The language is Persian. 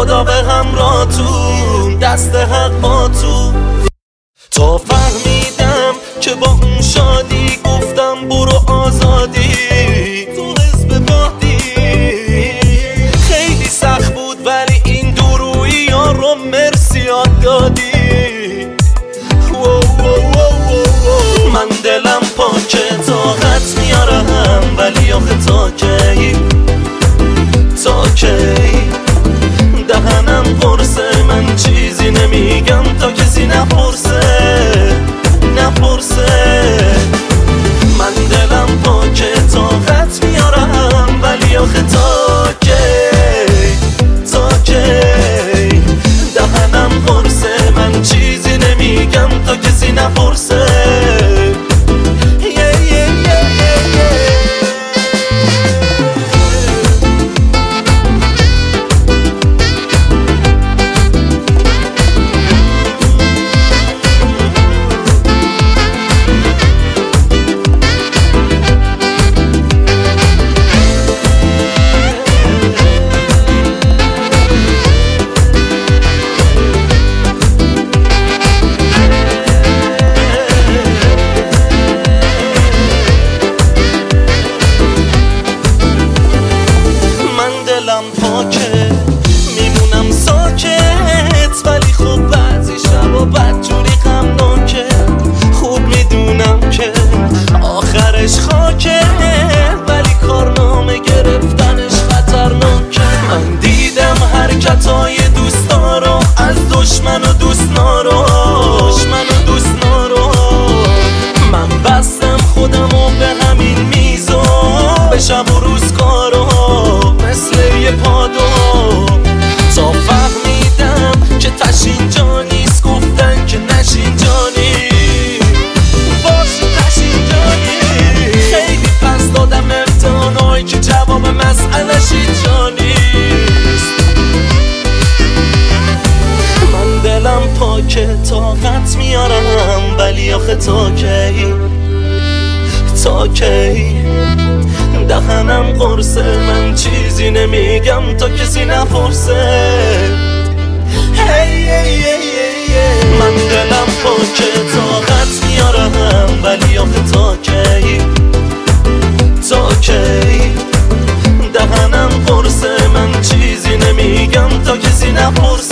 خدا به همراهتون، دست حق با تو. تا فهمیدم که با اون شادی گفتم برو آزادی تو حزب بادی. خیلی سخت بود ولی این دورویی ها رو مرسی یاد دادی. من دلم پاکه طاقت میارم ولی آخه تا کی دهنم قرصه من چیزی نمیگم تا کسی نپرسه. من دلم پاکه طاقت میارم ولی آخه تا کی دهنم قرصه من چیزی نمیگم تا کسی نپرسه. میمونم ساکت ولی خب بعضی شبا بدجوری غمناکه. خوب میدونم که آخرش خاکه ولی کارنامه گرفتنش خطرناکه. من دیدم حرکتای دوستا رو از دشمن و دوست نارو. من بستم خودمو به همین میزو به شب و روز کارو مثل یه پادو. تا فهمیدم که تشین جا نیست گفتن که نشین جانی باشه تشین جانی. خیلی پس دادم امتحانایی که جواب مسئله‌ش اینجا نیست. من دلم پاکه طاقت میارم ولی آخه تا کی دهنم قرصه من چیزی نمیگم تا کسی نپرسه. من دلم پاکه طاقت میارم ولی آخه تا کی دهنم قرصه من چیزی نمیگم تا کسی نپرسه.